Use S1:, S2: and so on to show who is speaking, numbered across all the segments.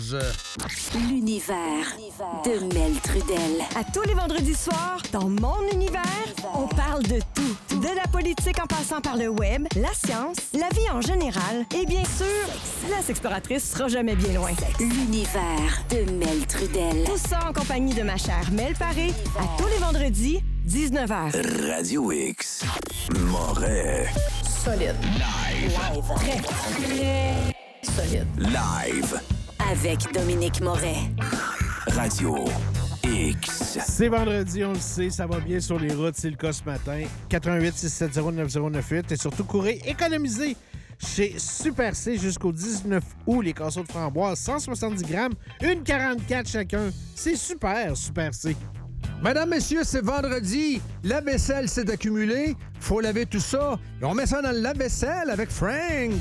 S1: L'univers de Mel Trudel.
S2: À tous les vendredis soirs, dans mon univers, on parle de tout. De la politique en passant par le web, la science, la vie en général et bien sûr, la sexploratrice sera jamais bien loin.
S1: L'univers de Mel Trudel.
S2: Tout ça en compagnie de ma chère Mel Paré, à tous les vendredis, 19h.
S3: Radio X. Moret.
S2: Solide.
S3: Live.
S2: Très solide.
S3: Live.
S1: Avec Dominique Moret.
S3: Radio X.
S4: C'est vendredi, on le sait, ça va bien sur les routes, c'est le cas ce matin. 88 670 9098 et surtout courez, économisez chez Super C jusqu'au 19 août. Les casseaux de framboise, 170 grammes, 1,44 chacun. C'est super, Super C.
S5: Mesdames, messieurs, c'est vendredi. La vaisselle s'est accumulée. Faut laver tout ça. Et on met ça dans le lave-vaisselle avec Frank.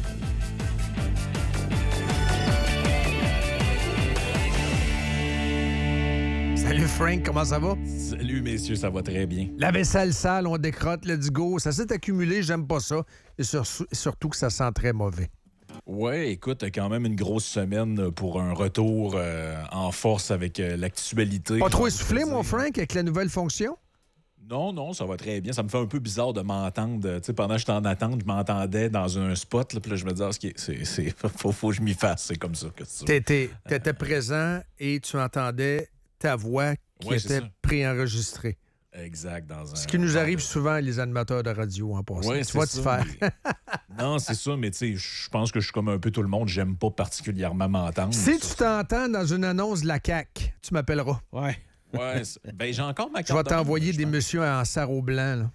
S5: Salut Frank, comment ça va?
S6: Salut messieurs, ça va très bien.
S5: La vaisselle sale, on décrotte, let's go. Ça s'est accumulé, j'aime pas ça. Et surtout que ça sent très mauvais.
S6: Ouais, écoute, quand même une grosse semaine pour un retour en force avec l'actualité.
S5: Pas trop essoufflé, mon Frank, avec la nouvelle fonction?
S6: Non, ça va très bien. Ça me fait un peu bizarre de m'entendre. Tu sais, pendant que j'étais en attente, je m'entendais dans un spot. Là, puis là, je me disais, faut que je m'y fasse. C'est comme ça que c'est.
S5: T'étais présent et tu entendais ta voix qui était préenregistrée.
S6: Exact.
S5: Ce qui nous arrive souvent, les animateurs de radio, en passant.
S6: Ouais,
S5: tu vas te faire.
S6: Non, c'est ça, mais tu sais, je pense que je suis comme un peu tout le monde. J'aime pas particulièrement m'entendre.
S5: Si tu t'entends dans une annonce de la CAQ, tu m'appelleras.
S4: Ouais.
S6: Ouais, ben j'ai encore ma carte.
S5: Je vais t'envoyer des messieurs en sarrau blanc, là.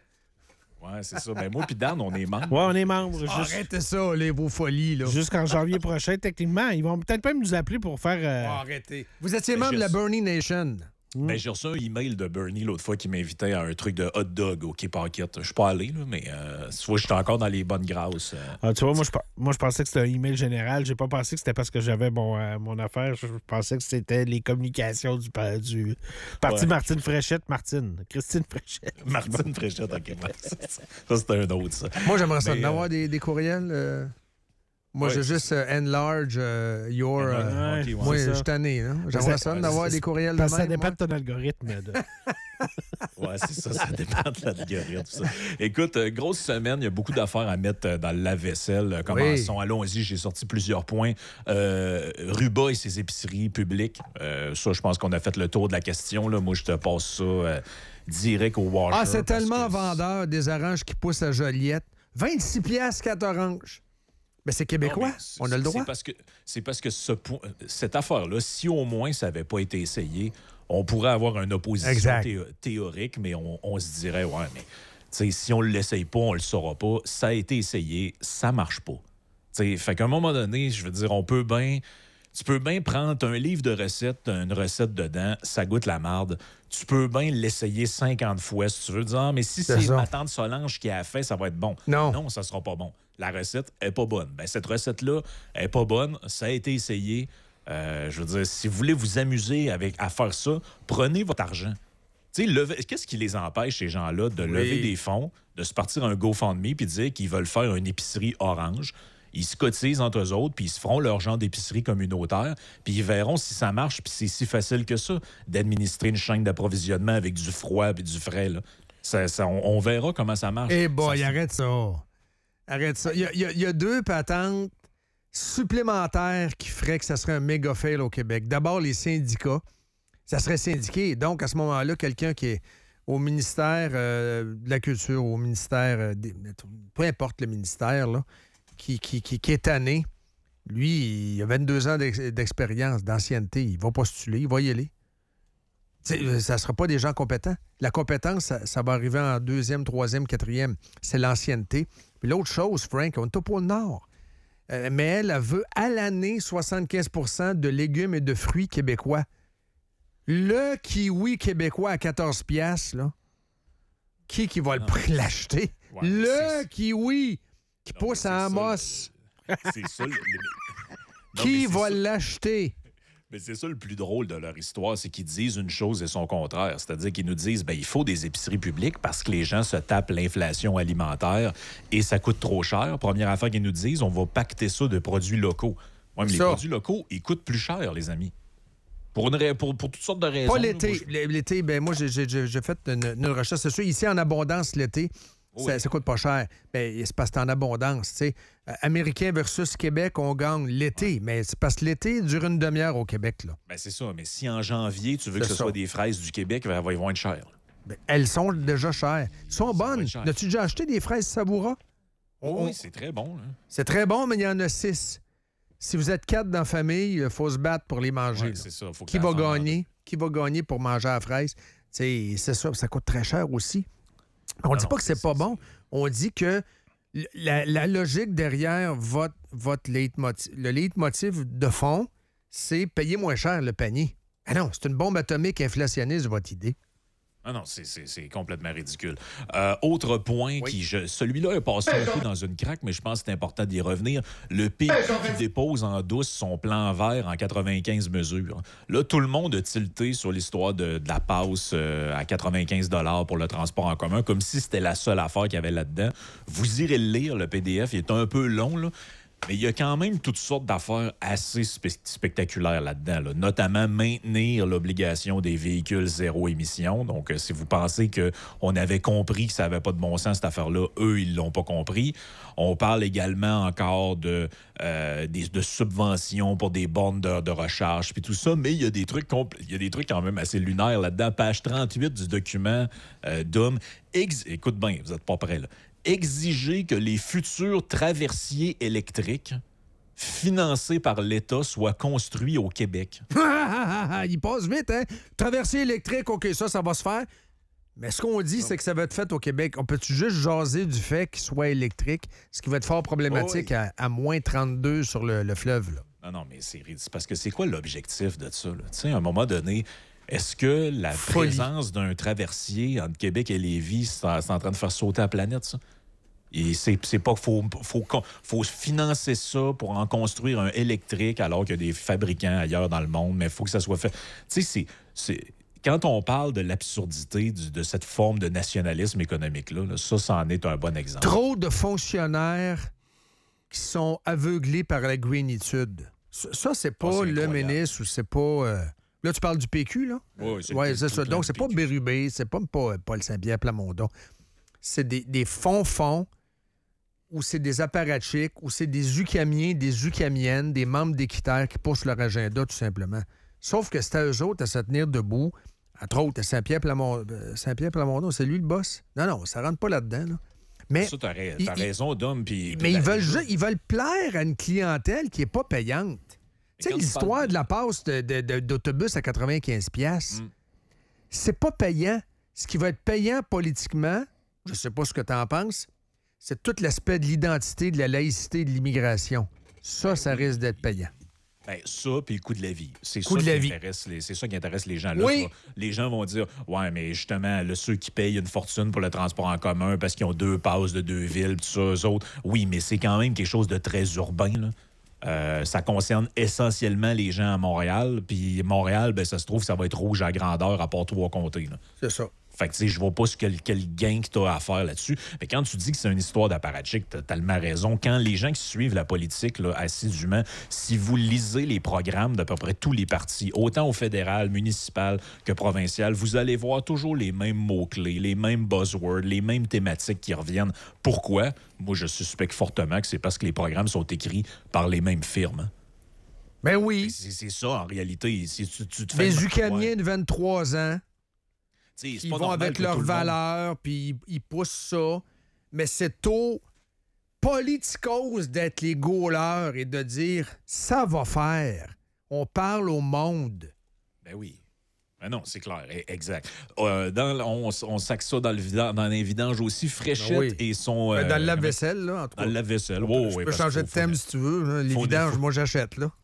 S6: Ouais, c'est ça. Ben moi puis Dan, on est membres.
S4: Ouais, on est membres.
S5: Arrêtez ça, vos folies, là.
S4: Jusqu'en janvier prochain, techniquement. Ils vont peut-être pas nous appeler pour faire...
S5: Arrêtez. Vous étiez membre de la Bernie Nation.
S6: Ben, j'ai reçu un email de Bernie l'autre fois qui m'invitait à un truc de hot dog au Quai Paquette. Je suis pas allé, là, mais soit j'étais encore dans les bonnes grâces.
S4: tu vois, moi, je pensais que c'était un email général. J'ai pas pensé que c'était parce que j'avais mon affaire. Je pensais que c'était les communications du parti Christine Fréchette. Martine Fréchette, OK. Ça, c'était un autre, ça.
S5: Moi, j'aimerais ça d'avoir des courriels... Moi, j'ai juste enlarge your... moi, je suis tanné. J'aimerais ça d'avoir des courriels de même.
S4: Ça dépend de ton algorithme.
S6: Ouais, c'est ça. Ça dépend de l'algorithme. Ça. Écoute, grosse semaine. Il y a beaucoup d'affaires à mettre dans le lave-vaisselle. Commençons. Oui. Allons-y. J'ai sorti plusieurs points. Ruba et ses épiceries publiques. Ça, je pense qu'on a fait le tour de la question. Là. Moi, je te passe ça direct au washer.
S5: Ah, c'est tellement vendeur des oranges qui poussent à Joliette. 26 piastres 4 oranges. Mais c'est québécois, non, on a le droit.
S6: C'est parce que cette affaire-là, si au moins ça n'avait pas été essayé, on pourrait avoir une opposition théorique, mais on se dirait, ouais, mais si on ne l'essaye pas, on ne le saura pas. Ça a été essayé, ça ne marche pas. Fait qu'à un moment donné, je veux dire, tu peux bien prendre un livre de recettes, une recette dedans, ça goûte la marde. Tu peux bien l'essayer 50 fois si tu veux, dire, mais si c'est ma tante Solange qui a fait, ça va être bon. Non, ça sera pas bon. La recette est pas bonne. Ben, cette recette-là est pas bonne. Ça a été essayé. Je veux dire, si vous voulez vous amuser à faire ça, prenez votre argent. Qu'est-ce qui les empêche, ces gens-là, de lever des fonds, de se partir un GoFundMe puis de dire qu'ils veulent faire une épicerie orange? Ils se cotisent entre eux autres, puis ils se feront leur genre d'épicerie communautaire, puis ils verront si ça marche, puis c'est si facile que ça d'administrer une chaîne d'approvisionnement avec du froid et du frais. Là. On verra comment ça marche.
S5: Eh boy, arrête ça. Arrête ça. Il y a deux patentes supplémentaires qui feraient que ça serait un méga fail au Québec. D'abord, les syndicats. Ça serait syndiqué. Donc, à ce moment-là, quelqu'un qui est au ministère de la Culture, au ministère... peu importe le ministère, là, qui est tanné, lui, il a 22 ans d'expérience, d'ancienneté. Il va postuler, il va y aller. Ça ne sera pas des gens compétents. La compétence, ça va arriver en 2e, 3e, 4e. C'est l'ancienneté. Puis l'autre chose, Frank, on est au pôle Nord. Mais elle veut à l'année 75 % de légumes et de fruits québécois. Le kiwi québécois à 14 piastres, là, qui va l'acheter? Ouais, le kiwi qui pousse à Amos.
S6: C'est ça.
S5: Qui va l'acheter?
S6: Mais c'est ça le plus drôle de leur histoire, c'est qu'ils disent une chose et son contraire. C'est-à-dire qu'ils nous disent il faut des épiceries publiques parce que les gens se tapent l'inflation alimentaire et ça coûte trop cher. Première affaire qu'ils nous disent, on va pacter ça de produits locaux. Oui, mais les
S5: Ça.
S6: produits locaux, ils coûtent plus cher, les amis. Pour toutes sortes de raisons.
S5: Pas
S6: là,
S5: l'été.
S6: moi,
S5: L'été, moi, j'ai fait une recherche. C'est sûr, ici, en abondance, l'été,
S6: Oui.
S5: ça coûte pas cher. C'est parce que c'est en abondance. Tu sais. Américain versus Québec, on gagne l'été. Mais c'est parce que l'été dure une demi-heure au Québec. Là.
S6: c'est ça. Mais si en janvier, tu veux que
S5: C'est
S6: ce
S5: ça.
S6: soit des fraises du Québec, elles vont être chères.
S5: Elles sont déjà chères. Elles sont
S6: va
S5: bonnes.
S6: être cher.
S5: As-tu déjà acheté des fraises Savoura?
S6: Oui, c'est très bon. Là.
S5: C'est très bon, mais il y en a 6. Si vous êtes 4 dans la famille, il faut se battre pour les manger.
S6: Ouais,
S5: là.
S6: c'est ça. Faut que
S5: Qui
S6: la
S5: va
S6: femme en
S5: gagner? Qui va gagner pour manger à la fraise? C'est ça coûte très cher aussi. On dit pas que c'est pas bon. On dit que la logique derrière votre leitmotiv, le leitmotiv de fond, c'est payer moins cher le panier. Ah non, c'est une bombe atomique inflationniste, votre idée.
S6: Ah non, c'est complètement ridicule. Autre point, celui-là est passé un peu dans une craque, mais je pense que c'est important d'y revenir. Le PQ qui dépose en douce son plan vert en 95 mesures. Là, tout le monde a tilté sur l'histoire de la passe à 95 $ pour le transport en commun, comme si c'était la seule affaire qu'il y avait là-dedans. Vous irez le lire, le PDF, il est un peu long, là. Mais il y a quand même toutes sortes d'affaires assez spectaculaires là-dedans, là. Notamment maintenir l'obligation des véhicules zéro émission. Donc, si vous pensez qu'on avait compris que ça n'avait pas de bon sens, cette affaire-là, eux, ils ne l'ont pas compris. On parle également encore de subventions pour des bornes de recharge puis tout ça, mais il y a des trucs quand même assez lunaires là-dedans. Page 38 du document d'Homme. Écoute bien, vous n'êtes pas prêts, là. Exiger que les futurs traversiers électriques financés par l'État soient construits au Québec.
S5: Il passe vite, hein? Traversée électrique, OK, ça va se faire. Mais ce qu'on dit, c'est que ça va être fait au Québec. On peut-tu juste jaser du fait qu'il soit électrique, ce qui va être fort problématique à moins 32 sur le fleuve, là?
S6: Non, mais c'est parce que c'est quoi l'objectif de ça, là? Tu sais, à un moment donné... Est-ce que la présence d'un traversier entre Québec et Lévis, c'est en train de faire sauter la planète, ça? Et c'est pas qu'il faut financer ça pour en construire un électrique alors qu'il y a des fabricants ailleurs dans le monde, mais il faut que ça soit fait. Tu sais, quand on parle de l'absurdité de cette forme de nationalisme économique-là, ça en est un bon exemple.
S5: Trop de fonctionnaires qui sont aveuglés par la greenitude. Ça, c'est pas le ministre ou c'est pas... Là, tu parles du PQ, là?
S6: Oui,
S5: c'est ça. Donc, c'est pas Bérubé, c'est pas Paul Saint-Pierre Plamondon. C'est des fonds ou c'est des apparatchiks, ou c'est des UQAMiens, des UQAMiennes, des membres d'Équiterre qui poussent leur agenda, tout simplement. Sauf que c'est à eux autres à se tenir debout. Entre autres, Saint-Pierre Plamondon, c'est lui le boss? Non, ça rentre pas là-dedans, là. Mais
S6: ça, t'as raison, Dom.
S5: Mais ils veulent plaire à une clientèle qui est pas payante. Tu sais, l'histoire de la passe d'autobus à 95$, c'est pas payant. Ce qui va être payant politiquement, je sais pas ce que tu en penses, c'est tout l'aspect de l'identité, de la laïcité, de l'immigration. Ça risque d'être payant.
S6: Bien, ça, puis le coût de la vie. C'est ça qui intéresse les gens. Là,
S5: oui.
S6: Les gens vont dire, ouais, mais justement, là, ceux qui payent une fortune pour le transport en commun parce qu'ils ont 2 passes de 2 villes, tout ça, eux autres, oui, mais c'est quand même quelque chose de très urbain, là. Ça concerne essentiellement les gens à Montréal. Puis Montréal, ça se trouve, ça va être rouge à grandeur à part 3 comtés. Là.
S5: C'est ça.
S6: Fait que, tu sais, je vois pas quel gain que tu as à faire là-dessus. Mais quand tu dis que c'est une histoire d'apparatchik, tu as tellement raison. Quand les gens qui suivent la politique là, assidûment, si vous lisez les programmes d'à peu près tous les partis, autant au fédéral, municipal que provincial, vous allez voir toujours les mêmes mots-clés, les mêmes buzzwords, les mêmes thématiques qui reviennent. Pourquoi? Moi, je suspecte fortement que c'est parce que les programmes sont écrits par les mêmes firmes.
S5: Ben oui.
S6: C'est ça, en réalité. Si tu te fais
S5: les Ucraniens de 23 ans,
S6: ils
S5: vont avec leurs valeurs, puis ils poussent ça. Mais c'est au politicos d'être les gauleurs et de dire « ça va faire ». On parle au monde.
S6: Ben oui. Ben non, c'est clair, exact. On sac ça dans les vidanges aussi. Fréchette et son...
S5: dans le lave-vaisselle, là, en tout cas.
S6: Dans le lave-vaisselle,
S5: Je peux changer de thème si tu veux. Hein. Les vidanges, moi, j'achète, là.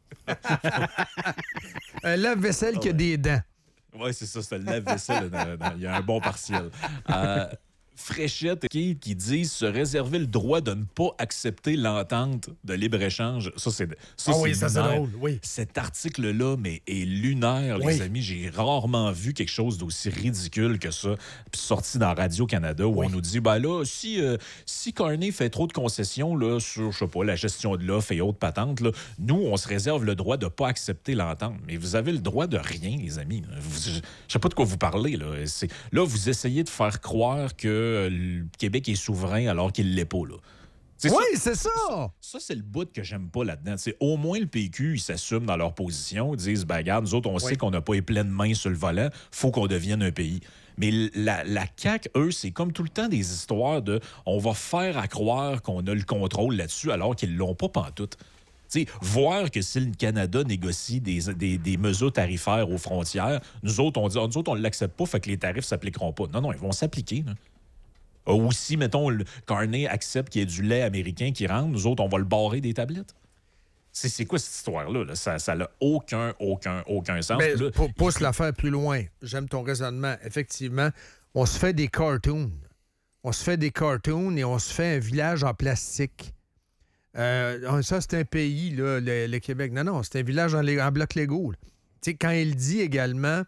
S5: Un lave-vaisselle qui a des dents.
S6: Oui, c'est ça, c'est le lave-vaisselle. Il y a un bon partiel. Fréchette qui disent se réserver le droit de ne pas accepter l'entente de libre-échange. Ça, c'est
S5: drôle, oui.
S6: Cet article-là, mais est lunaire, les amis. J'ai rarement vu quelque chose d'aussi ridicule que ça. Puis sorti dans Radio-Canada où on nous dit, ben là, si Carney fait trop de concessions là, sur, je sais pas, la gestion de l'offre et autres patentes, là, nous, on se réserve le droit de ne pas accepter l'entente. Mais vous avez le droit de rien, les amis. Je sais pas de quoi vous parlez. Là, vous essayez de faire croire que le Québec est souverain alors qu'il ne l'est pas. Là.
S5: C'est ça!
S6: Ça, c'est le bout que j'aime pas là-dedans. C'est au moins, le PQ, ils s'assument dans leur position. Ils disent, ben regarde, nous autres, on sait qu'on n'a pas les pleines mains sur le volant. Faut qu'on devienne un pays. Mais la CAQ, eux, c'est comme tout le temps des histoires de on va faire à croire qu'on a le contrôle là-dessus alors qu'ils l'ont pas pantoute. T'sais, voir que si le Canada négocie des mesures tarifaires aux frontières, nous autres, on ne l'accepte pas, fait que les tarifs ne s'appliqueront pas. Non, ils vont s'appliquer. Là. Ou si, mettons, le Carney accepte qu'il y ait du lait américain qui rentre, nous autres, on va le barrer des tablettes. C'est quoi cette histoire-là? Là? Ça n'a aucun sens.
S5: Mais
S6: là,
S5: pousse l'affaire plus loin. J'aime ton raisonnement. Effectivement, on se fait des cartoons. On se fait des cartoons et on se fait un village en plastique. Ça, c'est un pays, là, le Québec. Non, c'est un village en bloc Lego. Tu sais, quand il dit également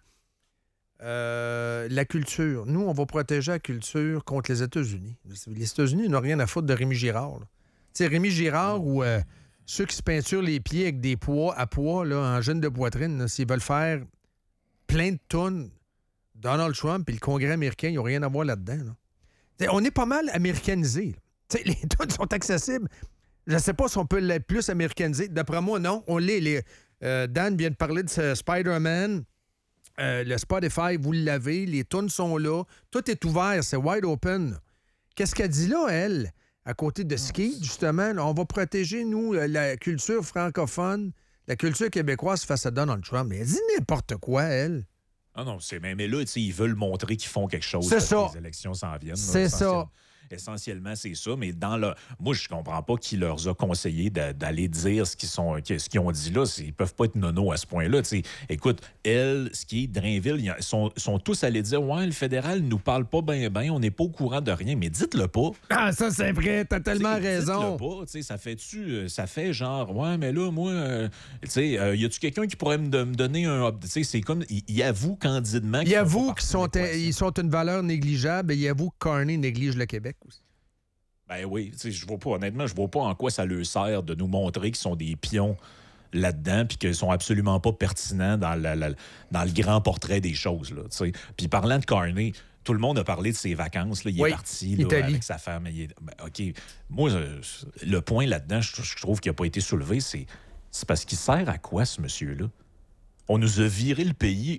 S5: la culture, nous, on va protéger la culture contre les États-Unis. Les États-Unis n'ont rien à foutre de Rémi Girard. Tu sais, Rémi Girard ou ceux qui se peinturent les pieds avec des poids à poids là, en gêne de poitrine, là, s'ils veulent faire plein de tonnes, Donald Trump et le Congrès américain, ils n'ont rien à voir là-dedans. Là. On est pas mal américanisés. Les tonnes sont accessibles. Je ne sais pas si on peut l'être plus américanisé. D'après moi, non. On l'est. Dan vient de parler de Spider-Man. Le Spotify, vous l'avez. Les tunes sont là. Tout est ouvert. C'est wide open. Qu'est-ce qu'elle dit là, elle? À côté de ski, justement, là, on va protéger, nous, la culture francophone, la culture québécoise face à Donald Trump. Mais elle dit n'importe quoi, elle.
S6: Ah non, mais là, ils veulent montrer qu'ils font quelque chose.
S5: C'est ça.
S6: Les élections s'en viennent.
S5: C'est ça.
S6: Essentiellement, c'est ça. Mais moi, je comprends pas qui leur a conseillé d'aller dire ce qu'ils ont dit là. Ils peuvent pas être nono à ce point-là. T'sais. Écoute, Ski, Drainville, ils sont tous allés dire « Ouais, le fédéral nous parle pas bien, on n'est pas au courant de rien. » Mais dites-le pas.
S5: Ah, ça, c'est vrai. T'as tellement raison.
S6: Dites-le pas. Ça fait genre « Ouais, mais là, moi, y a-tu quelqu'un qui pourrait me donner un... » C'est comme, il avoue candidement
S5: Il avoue qu'ils sont une valeur négligeable et il avoue que Carney néglige le Québec.
S6: Ben oui, je vois pas, honnêtement, je vois pas en quoi ça leur sert de nous montrer qu'ils sont des pions là-dedans puis qu'ils sont absolument pas pertinents dans le grand portrait des choses. Là, puis parlant de Carney, tout le monde a parlé de ses vacances. Là, il est parti là, avec sa femme. OK. Moi, le point là-dedans, je trouve qu'il n'a pas été soulevé, c'est parce qu'il sert à quoi, ce monsieur-là? On nous a viré le pays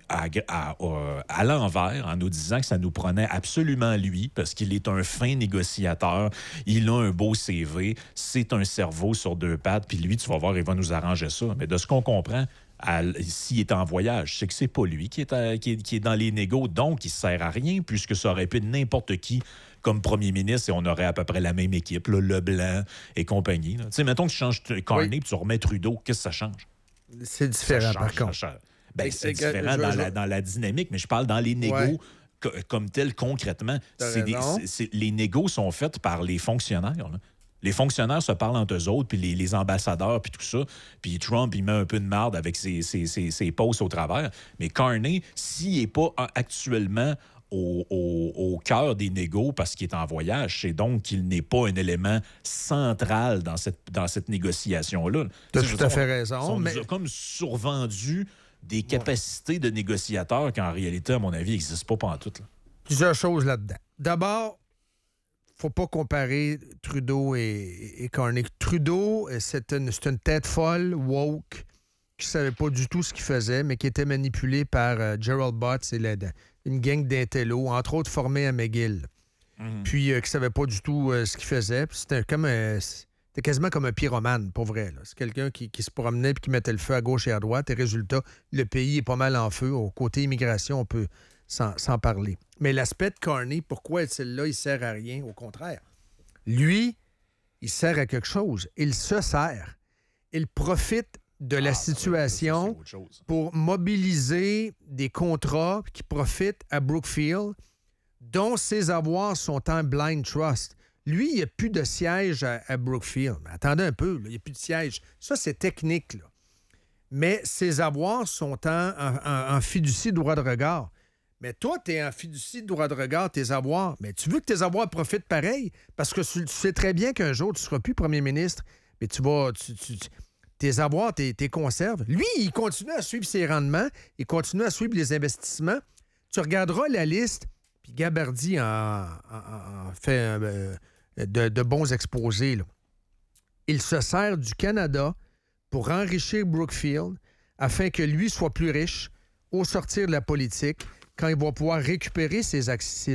S6: à l'envers en nous disant que ça nous prenait absolument lui parce qu'il est un fin négociateur, il a un beau CV, c'est un cerveau sur deux pattes, puis lui, tu vas voir, il va nous arranger ça. Mais de ce qu'on comprend, s'il est en voyage, c'est que c'est pas lui qui est dans les négos, donc il sert à rien puisque ça aurait pu être n'importe qui comme premier ministre et on aurait à peu près la même équipe, là, Leblanc et compagnie. Tu sais, mettons que tu changes Carney et tu remets Trudeau, qu'est-ce que ça change?
S5: C'est différent, par contre.
S6: C'est différent dans la dynamique, mais je parle dans les négos comme tel, concrètement. Les négos sont faits par les fonctionnaires. Là. Les fonctionnaires se parlent entre eux autres, puis les ambassadeurs, puis tout ça. Puis Trump, il met un peu de marde avec ses postes au travers. Mais Carney, s'il n'est pas actuellement au cœur des négos parce qu'il est en voyage, c'est donc qu'il n'est pas un élément central dans cette négociation-là.
S5: Tu as tout à fait raison.
S6: On nous a comme survendu des capacités de négociateurs qui, en réalité, à mon avis, n'existent pas pantoute. Là.
S5: Plusieurs choses là-dedans. D'abord, faut pas comparer Trudeau et Carney. Trudeau, c'est une tête folle, woke, qui savait pas du tout ce qu'il faisait, mais qui était manipulé par Gerald Butts et une gang d'intellos, entre autres formés à McGill. Puis qui savait pas du tout ce qu'il faisait. Puis c'était quasiment comme un pyromane, pour vrai. Là. C'est quelqu'un qui se promenait et qui mettait le feu à gauche et à droite. Et résultat, le pays est pas mal en feu. Au côté immigration, on peut s'en parler. Mais l'aspect de Carney, pourquoi est-il là? Il sert à rien. Au contraire. Lui, il sert à quelque chose. Il se sert. Il profite de la situation pour mobiliser des contrats qui profitent à Brookfield dont ses avoirs sont en blind trust. Lui, il n'y a plus de siège à Brookfield. Mais attendez un peu, là, il n'y a plus de siège. Ça, c'est technique, là. Mais ses avoirs sont en fiducie droit de regard. Mais toi, tu es en fiducie droit de regard, tes avoirs. Mais tu veux que tes avoirs profitent pareil? Parce que tu sais très bien qu'un jour, tu ne seras plus premier ministre, mais tu vas... tes avoirs, tes conserves. Lui, il continue à suivre ses rendements, il continue à suivre les investissements. Tu regarderas la liste, puis Gabardi en fait de bons exposés, là. Il se sert du Canada pour enrichir Brookfield afin que lui soit plus riche au sortir de la politique quand il va pouvoir récupérer ses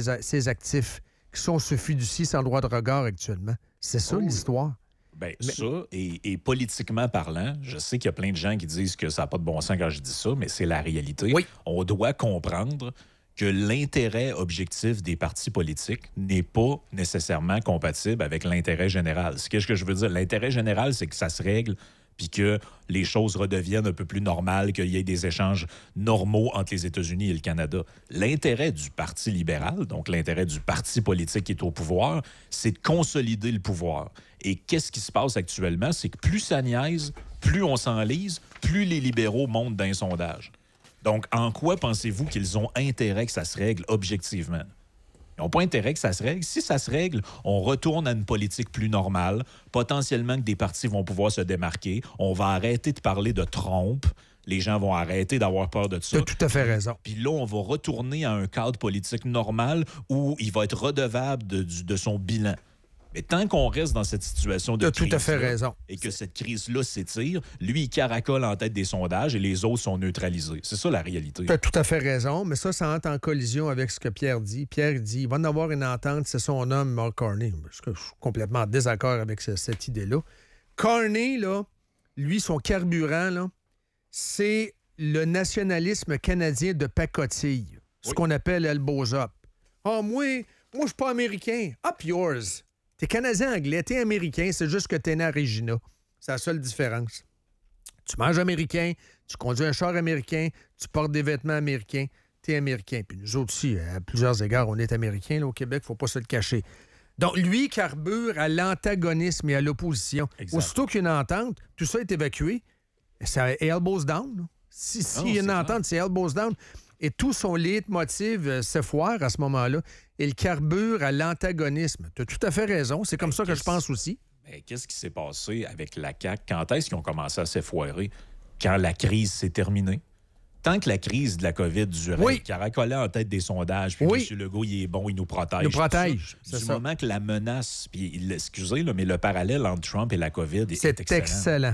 S5: actifs qui sont sous fiducie sans droit de regard actuellement. C'est ça l'histoire.
S6: Bien, ça, et politiquement parlant, je sais qu'il y a plein de gens qui disent que ça n'a pas de bon sens quand je dis ça, mais c'est la réalité.
S5: Oui.
S6: On doit comprendre que l'intérêt objectif des partis politiques n'est pas nécessairement compatible avec l'intérêt général. Qu'est-ce que je veux dire? L'intérêt général, c'est que ça se règle puis que les choses redeviennent un peu plus normales, qu'il y ait des échanges normaux entre les États-Unis et le Canada. L'intérêt du Parti libéral, donc l'intérêt du parti politique qui est au pouvoir, c'est de consolider le pouvoir. Et qu'est-ce qui se passe actuellement? C'est que plus ça niaise, plus on s'enlise, plus les libéraux montent d'un sondage. Donc, en quoi pensez-vous qu'ils ont intérêt que ça se règle objectivement? Ils n'ont pas intérêt que ça se règle. Si ça se règle, on retourne à une politique plus normale. Potentiellement que des partis vont pouvoir se démarquer. On va arrêter de parler de trompe. Les gens vont arrêter d'avoir peur de ça.
S5: Tu as tout à fait raison.
S6: Puis là, on va retourner à un cadre politique normal où il va être redevable de son bilan. Mais tant qu'on reste dans cette situation de crise
S5: tout à fait raison.
S6: Et que cette crise-là s'étire, lui, il caracole en tête des sondages et les autres sont neutralisés. C'est ça la réalité.
S5: Tu as tout à fait raison, mais ça entre en collision avec ce que Pierre dit. Pierre dit il va en avoir une entente, c'est son homme, Mark Carney. Je suis complètement en désaccord avec cette idée-là. Carney, là, lui, son carburant, là, c'est le nationalisme canadien de pacotille. Ce qu'on appelle elbows up. Ah, moi, je suis pas américain. Up yours. T'es Canadien-Anglais, t'es Américain, c'est juste que t'es né à Regina. C'est la seule différence. Tu manges américain, tu conduis un char américain, tu portes des vêtements américains, t'es Américain. Puis nous autres aussi, à plusieurs égards, on est Américains là, au Québec, faut pas se le cacher. Donc, lui carbure à l'antagonisme et à l'opposition. Exact. Aussitôt qu'il y a une entente, tout ça est évacué. C'est elbows down. Là. S'il y a une entente, c'est elbows down. Et tout son leitmotiv se foire à ce moment-là. Il carbure à l'antagonisme. Tu as tout à fait raison. C'est comme ça que je pense aussi.
S6: Mais qu'est-ce qui s'est passé avec la CAQ? Quand est-ce qu'ils ont commencé à s'effoirer? Quand la crise s'est terminée? Tant que la crise de la COVID durait, il caracolait en tête des sondages, puis M. Legault, il est bon, il nous protège.
S5: Il nous protège,
S6: c'est ça. Du moment que la menace, puis excusez, là, mais le parallèle entre Trump et la COVID est excellent.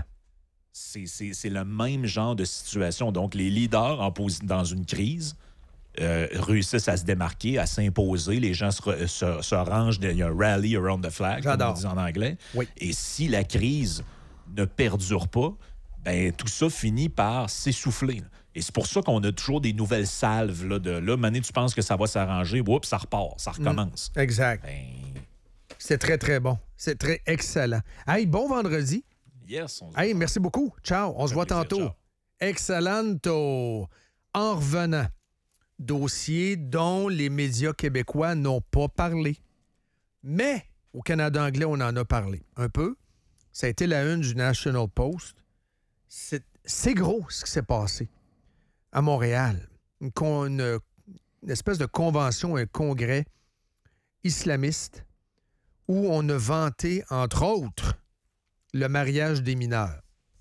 S6: C'est le même genre de situation. Donc, les leaders dans une crise réussissent à se démarquer, à s'imposer. Les gens se rangent. Il y a un rally around the flag, comme on dit en anglais. Oui. Et si la crise ne perdure pas, ben tout ça finit par s'essouffler. Et c'est pour ça qu'on a toujours des nouvelles salves. Maintenant, tu penses que ça va s'arranger, oups, ça repart, ça recommence.
S5: Exact. C'est très, très bon. C'est très excellent. Hey, bon vendredi.
S6: Yes,
S5: hey, merci beaucoup. Ciao. On se voit tantôt. Ciao. Excellento. En revenant, dossier dont les médias québécois n'ont pas parlé. Mais au Canada anglais, on en a parlé un peu. Ça a été la une du National Post. C'est gros ce qui s'est passé à Montréal. Une espèce de convention, un congrès islamiste où on a vanté, entre autres, le mariage des mineurs.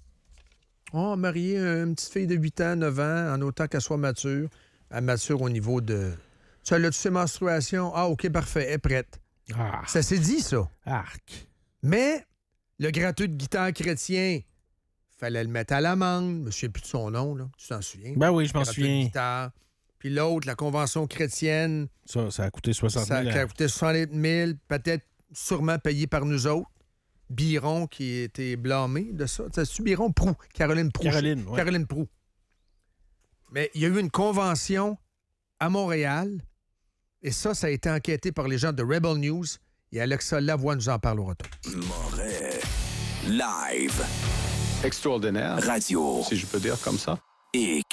S5: Oh, marier une petite fille de 8 ans, 9 ans, en autant qu'elle soit mature. Elle mature au niveau de... Tu as ses menstruations? Ah, OK, parfait, elle est prête. Ah. Ça s'est dit, ça.
S4: Arc.
S5: Mais le gratteux de guitare chrétien, fallait le mettre à l'amende. Je ne me souviens plus de son nom, là. Tu t'en souviens?
S4: Ben oui, je m'en souviens.
S5: Puis l'autre, la convention chrétienne.
S4: Ça a coûté 60 000.
S5: Ça a coûté 60 000, peut-être sûrement payé par nous autres. Biron qui était blâmé de ça. C'est Biron? Proulx. Caroline Proulx. Caroline Proulx. Mais il y a eu une convention à Montréal et ça a été enquêté par les gens de Rebel News et Alexa Lavoie nous en parle au retour.
S3: Moret. Live.
S7: Extraordinaire.
S3: Radio.
S7: Si je peux dire comme ça.
S3: X.